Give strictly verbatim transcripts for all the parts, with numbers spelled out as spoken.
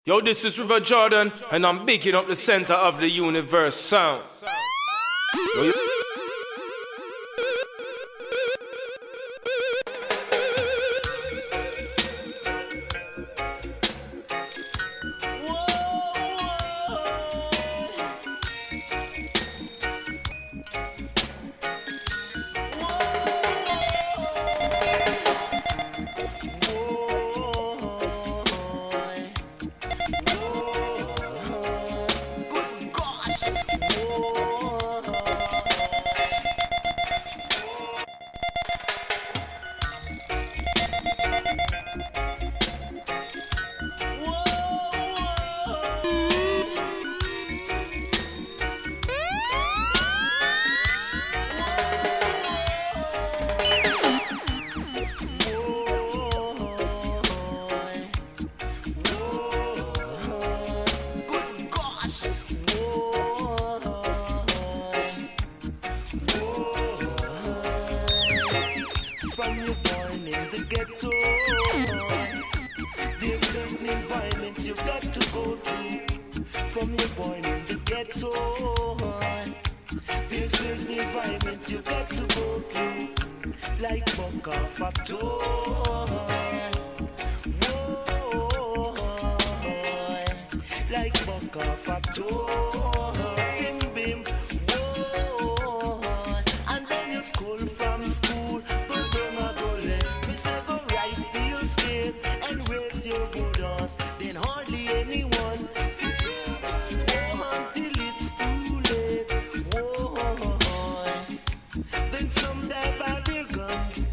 Yo, this is River Jordan, and I'm picking up the center of the universe sound. Yo, yo. From you born in the ghetto, there's certain environments you've got to go through. From you born in the ghetto, there's certain environments you've got to go through. Like buck off a toe, whoa, like buck off a toe, tim bim, whoa, and then you school from school. And raise your good ass, then hardly anyone is oh, until it's too late. Whoa, then some die by their guns,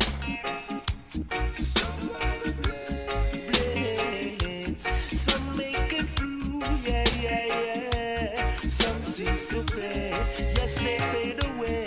some by the blades, some make it through, yeah, yeah, yeah. Some seems to fade, yes, they fade away.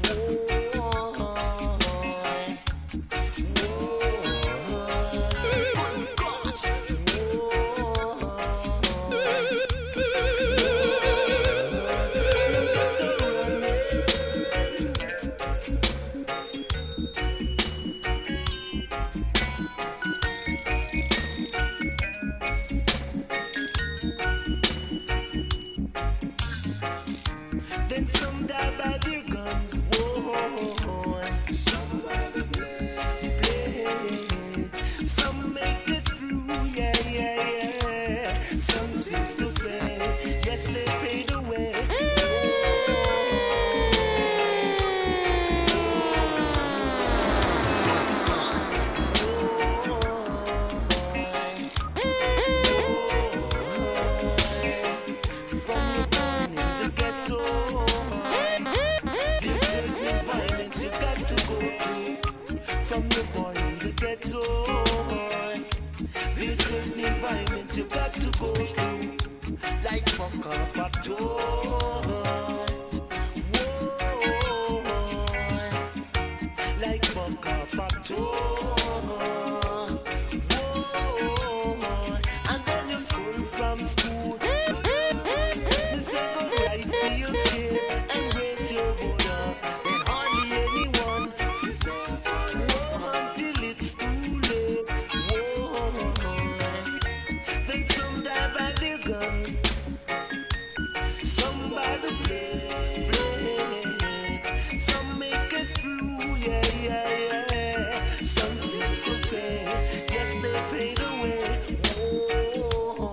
Then some die by their guns, whoa. Some by the blades, some make it through, yeah, yeah, yeah. Some seems to fade, yes, they fade away. From your born in the ghetto, there's certain environments you've got to go through. Like buck off a toe, whoa, like buck off a toe, whoa, and then you school from school. You say go right for your skin and raise your borders. Then hardly anyone until it's too late. Whoa. Then some die by their gun, some by the blades, some make it through, yeah, yeah, yeah. Some seems to fade, yes, they fade away. Whoa.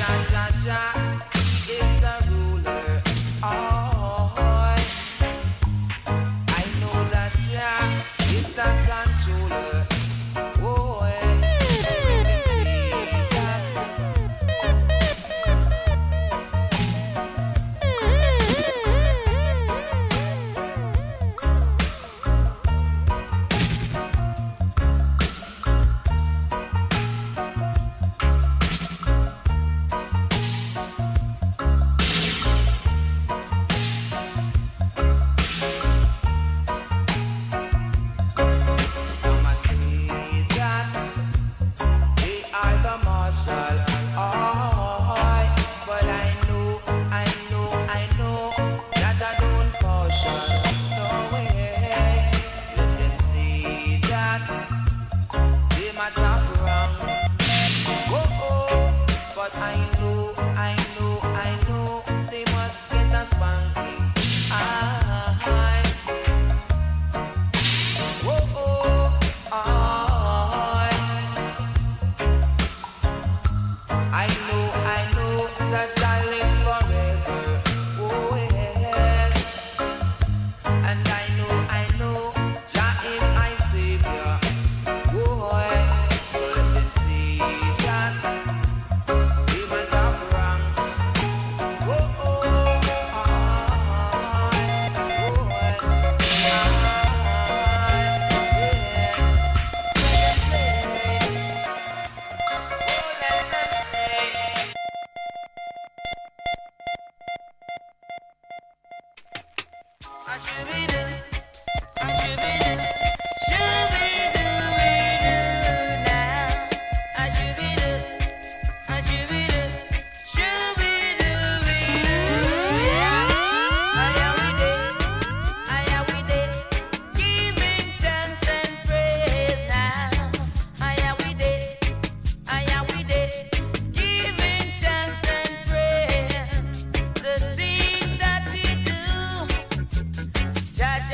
That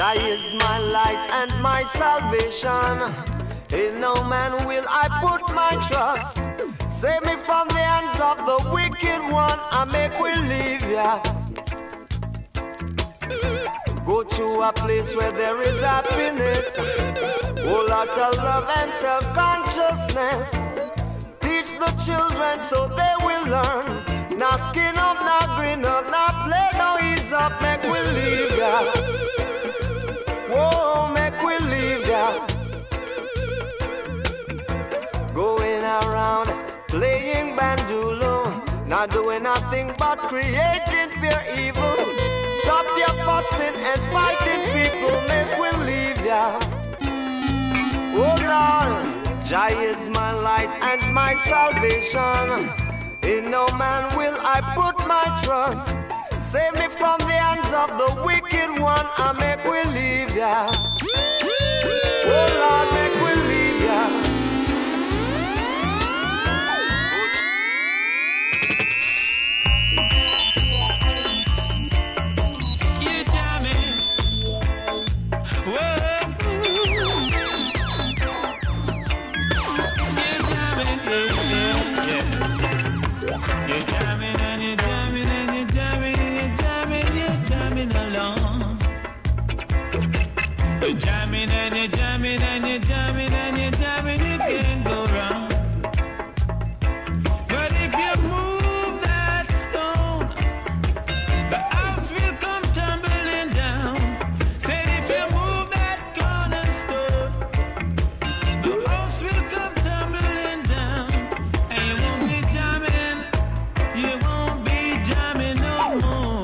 Jah is my light and my salvation. In no man will I put my trust. Save me from the hands of the wicked one. I make we live, yeah. Go to a place where there is happiness, whole lot of love and self-consciousness. Teach the children so they will learn. Now skin up, now grin up, now play, now ease up. Make we live, yeah. Whoa, make we live, yeah. Going around playing bandolo, not doing nothing but creating pure evil. Stop your fussing and fighting, people, make we live, yeah. Oh Lord, Jah is my light and my salvation. In no man will I put my trust. Save me from the hands of the wicked one. I make we live, yeah. Oh Lord, make we live, yeah. Jamming and you're jamming and you're jamming and you're jamming, you can't go wrong. But if you move that stone, the house will come tumbling down. Said if you move that cornerstone, the house will come tumbling down. And you won't be jamming, you won't be jamming no more.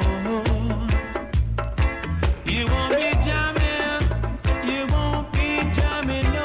You won't be jamming. You won't be jamming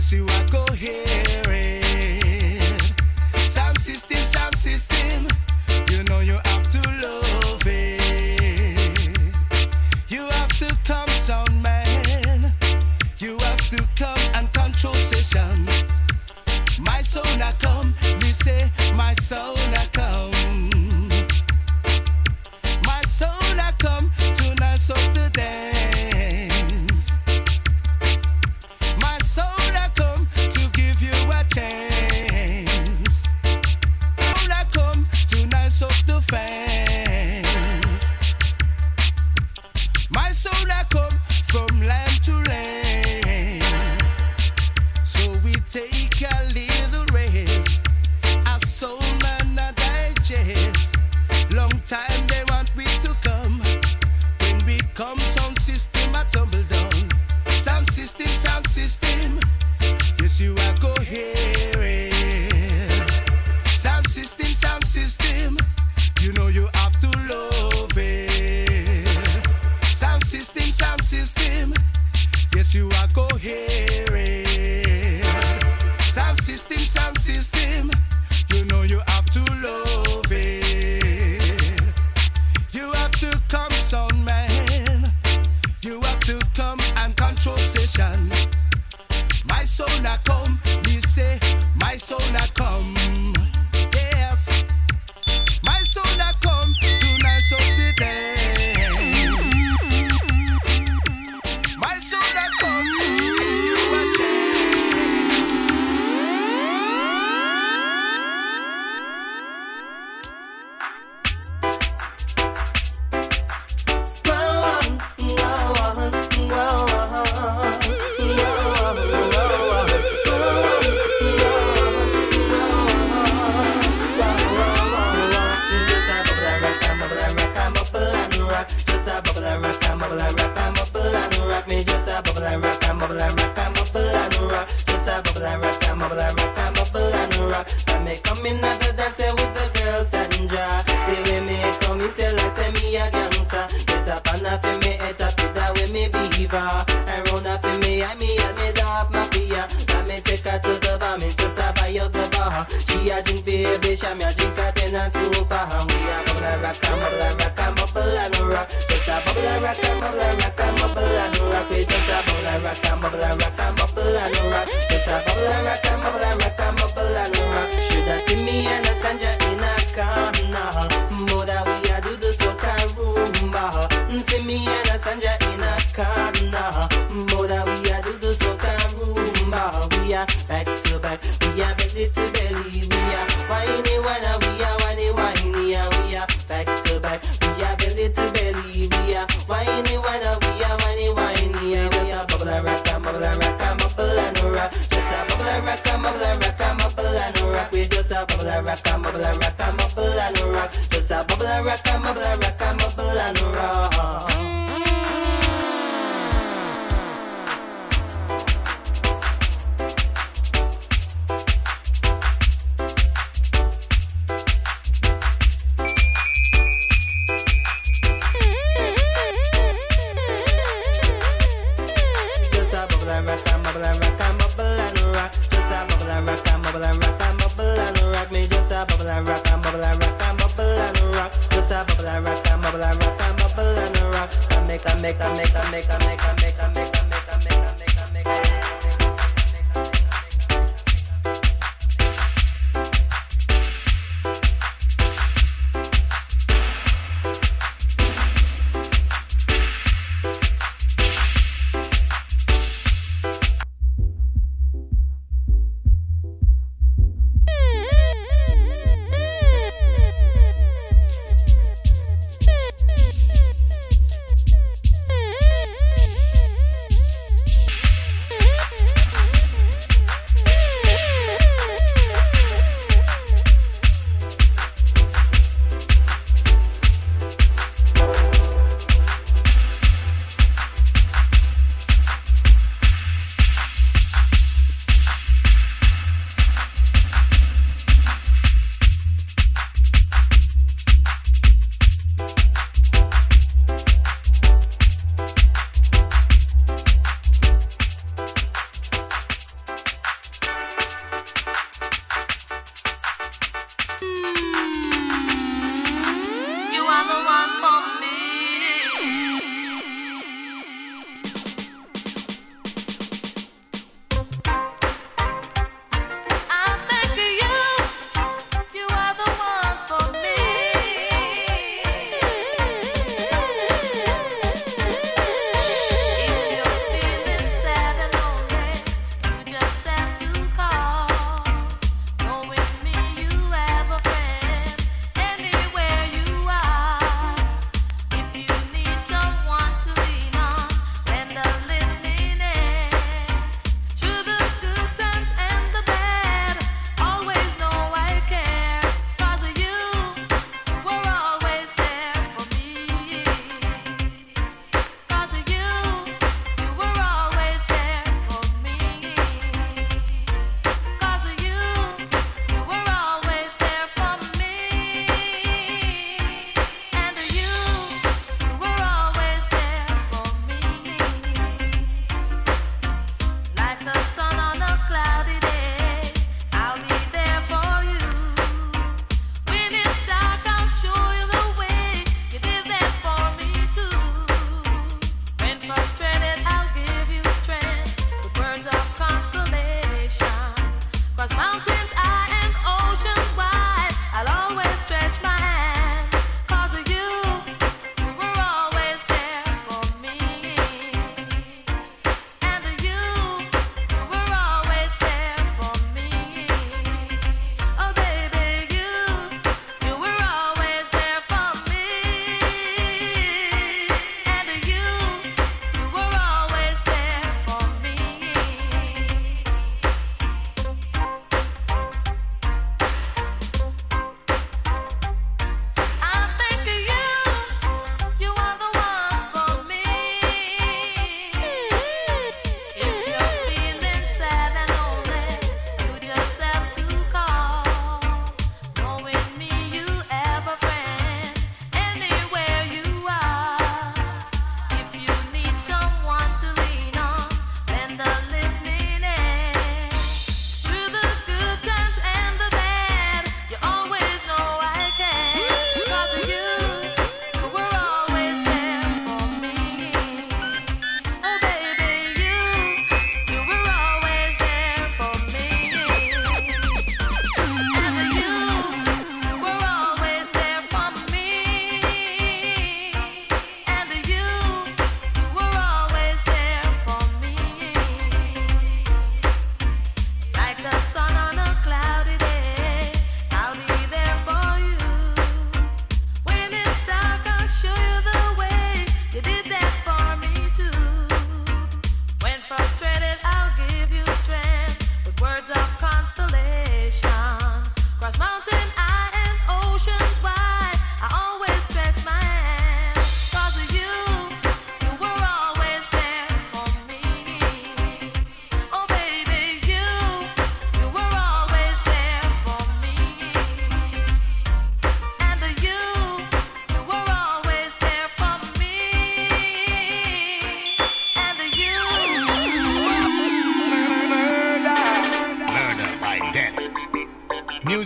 Yes, you are coherent. Sound system, sound system. You know you have to love it. You have to come, sound man. You have to come and control session. My sound a come, me say my sound a come. My sound a come to nice up the dance. My sound a come to give you a chance. Sound a come to nice up the fans. My sound a come from land to land. So we take a little rest. A soul man a digest. Long time they want we to come. When we come, sound system a tumble down. Sound system, sound system. Yes, you are coherent. Sound system, sound system. You know you have to love it. Sound system, sound system. Yes, you are coherent. Sound system, sound system. You know you have to love it. You have to come, sound man. You have to come and control session. My sound a come, me say, my sound a come. Yes, my sound a come to nice up the dance. My sound a come to give you a She a drink baby, she me a drink a ten and super. We a bubble and rock and bubble and rock and bubble and rock. Just a bubble and rock and bubble and rock and bubble and rock. We just a bubble and rock and bubble and rock and bubble and rock. Just a bubble and rock and bubble and rock and bubble and rock. Should I see me and a Sandra in a corner? More that we a do the soca rumba. See me and a Sandra in a corner. More that we a do the soca rumba. We are back to back. We are belly to belly. We are whiny whiny. We are whiny whiny. We are back to back. We are belly to belly. We are whiny whiny. We are whiny whiny. We are bubble and rock and bubble and rock and bubble and rock. Just a bubble and rock and bubble and rock and bubble and rock. We just a bubble and rock and bubble and rock and bubble and rock. Just a bubble and rock and bubble and rock and bubble and rock. Make a make a make a make a make a make a make a make a make a make a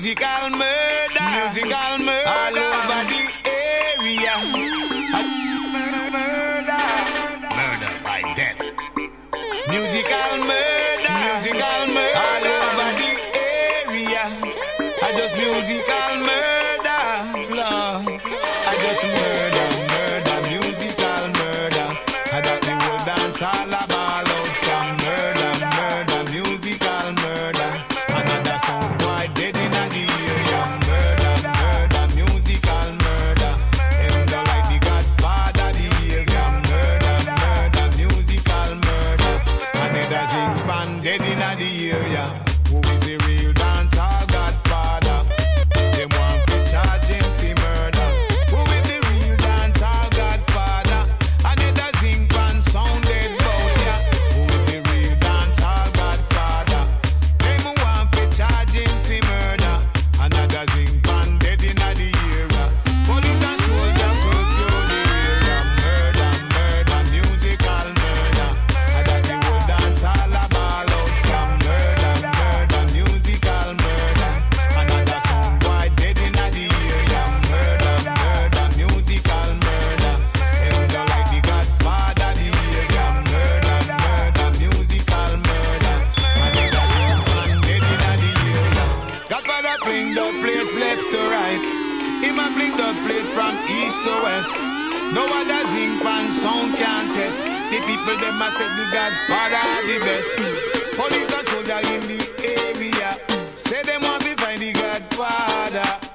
Musical murder, musical murder all over the area. Murder, murder by death. Musical murder, musical murder all over the area. I just musical murder, Lord. I just murder, murder, musical murder. I got the whole dance all about out from murder, murder, musical murder. Another sound boy dead in the area. Murder, murder, musical murder. Them don't like the Godfather, the area. Murder, murder, musical murder. Another sing pan dead in the area. Who is the real dance all Godfather? Them want to charge him for murder. Who is the real dance all Godfather? Another sing pan sound dead bout ya. Who is the real dance all Godfather? Them want to charge him for murder. Another sing pan dead in the area. Police and soldiers curfew the area. Murder, murder, musical murder. I got the whole dance all about out from murder, murder, musical murder. Another sound boy dead in the area. Murder, murder, musical murder. Them don't like the Godfather, the area. Murder, murder, musical murder. Another sound man dead in the area. Godfather fling the plates left to right. Him a fling the plate from east to west. No other zinc pan sound can test. The people them a say the Godfather the best. Police and soldier in the area say them want to find the Godfather.